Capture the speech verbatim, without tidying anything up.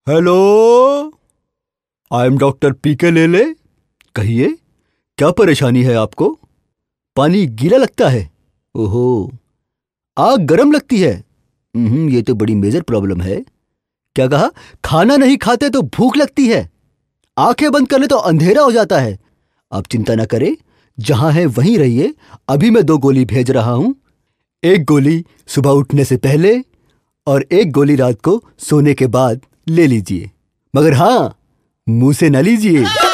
Hello, I am doctor PK Lele. कहिए, क्या परेशानी है आपको? पानी गीला लगता है? ओहो, आग गर्म लगती है? हम्म ये तो बड़ी मेजर प्रॉब्लम है। क्या कहा? खाना नहीं खाते तो भूख लगती है? आंखें बंद कर ले तो अंधेरा हो जाता है? आप चिंता ना करें, जहां है वहीं रहिए। अभी मैं दो गोली भेज रहा हूं। एक गोली सुबह उठने से पहले और एक गोली रात को सोने के बाद ले लीजिए, मगर हाँ, मुंह से न लीजिए।